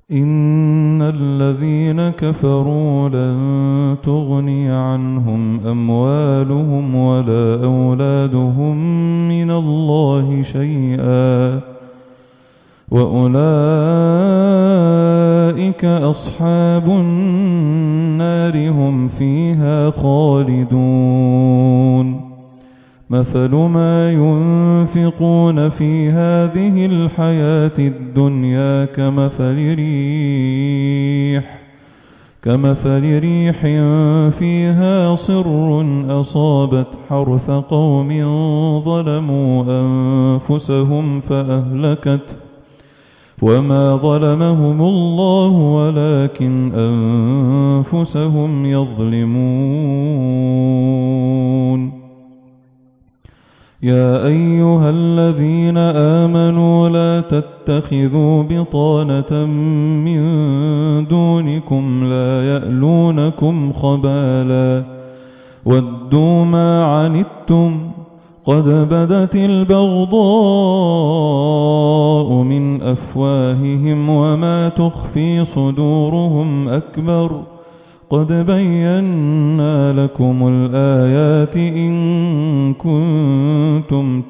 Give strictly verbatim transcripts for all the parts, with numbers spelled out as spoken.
إن الذين كفروا لن تغني عنهم أموالهم ولا أولادهم من الله شيئا وأولئك أصحاب النار هم فيها خالدون مثل ما ينفقون في هذه الحياة الدنيا كمثل ريح كمثل ريح فيها صر أصابت حرث قوم ظلموا أنفسهم فأهلكته وما ظلمهم الله ولكن أنفسهم يظلمون يا أيها الذين آمنوا لا تتخذوا بطانة من دونكم لا يألونكم خبالا ودوا ما عنتم قد بدت البغضاء من أفواههم وما تخفي صدورهم أكبر قد بينا لكم الآيات إن كنتم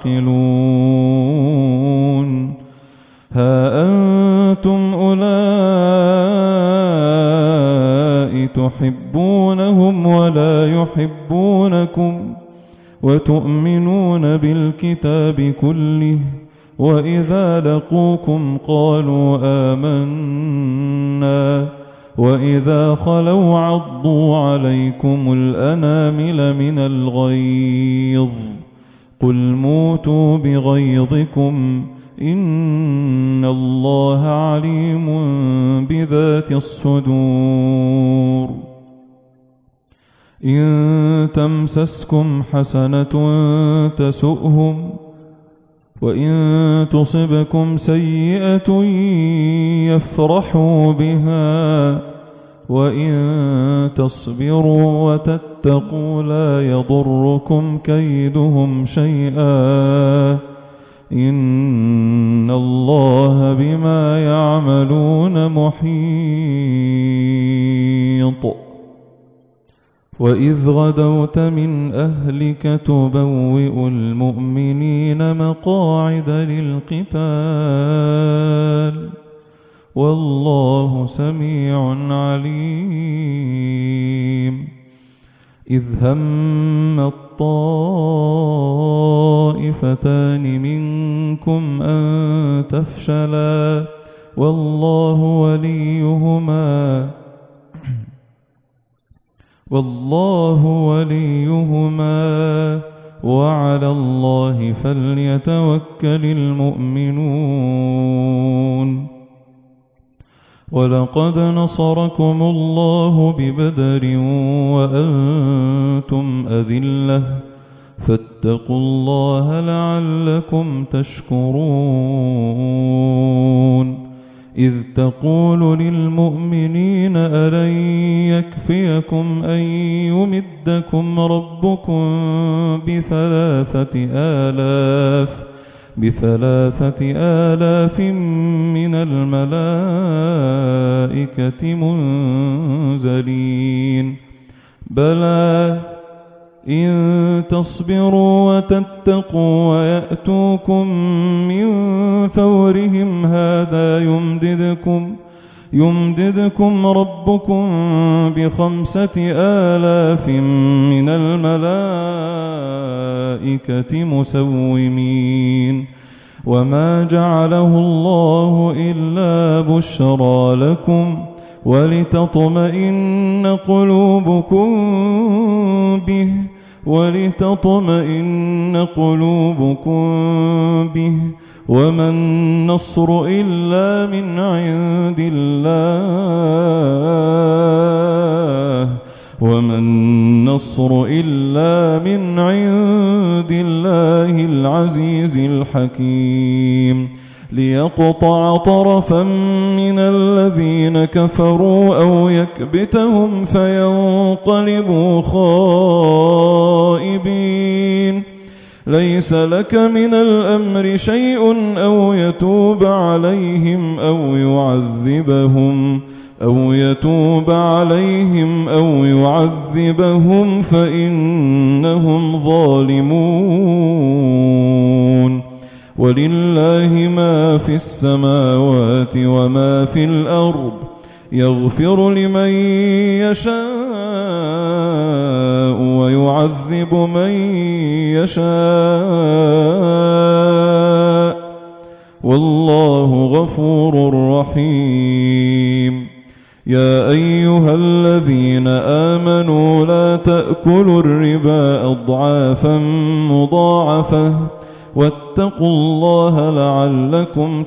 تعقلون ها أنتم أولئك تحبونهم ولا يحبونكم وتؤمنون بالكتاب كله وإذا لقوكم قالوا آمنا وإذا خلوا عضوا عليكم الأنامل من الغيظ قل موتوا بغيظكم إن الله عليم بذات الصدور إن تمسسكم حسنة تسؤهم وإن تصبكم سيئة يفرحوا بها وإن تصبروا وتتقوا لا يضركم كيدهم شيئا إن الله بما يعملون محيط وإذ غدوت من أهلك تبوئ المؤمنين مقاعد للقتال والله سميع عليم إذ هم الطائفتان منكم أن تفشلا والله وليهما والله وليهما وعلى الله فليتوكل المؤمنون ولقد نصركم الله ببدر وأنتم أذلة فاتقوا الله لعلكم تشكرون إذ تقول للمؤمنين ألن يكفيكم أن يمدكم ربكم بثلاثة آلاف بثلاثة آلاف من الملائكة منزلين بلى إن تصبروا وتتقوا ويأتوكم من فورهم هذا يمددكم يمددكم ربكم بخمسة آلاف من الملائكة مسومين وما جعله الله إلا بشرى لكم ولتطمئن قلوبكم به ولتطمئن قلوبكم به وما النصر إلا من عند الله وما النصر إلا من عند الله العزيز الحكيم ليقطع طرفا من الذين كفروا أو يكبتهم فينقلبوا خائبين ليس لك من الأمر شيء أو يتوب عليهم أو يعذبهم أو يتوب عليهم أو يعذبهم فإنهم ظالمون. ولله ما في السماوات وما في الأرض يغفر لمن يشاء ويعذب من يشاء والله غفور رحيم. يا أيها الذين آمنوا لا تأكلوا الربا أضعافا مضاعفة واتقوا الله لعلكم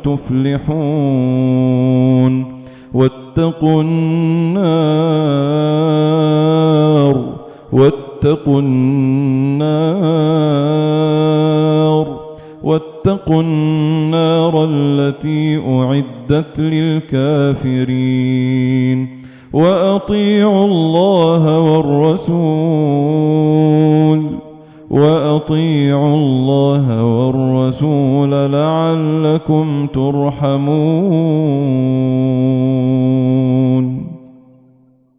تفلحون. واتقوا النار واتقوا النار واتقوا النار التي أعدت للكافرين. وأطيعوا الله والرسول وأطيعوا الله والرسول لعلكم ترحمون.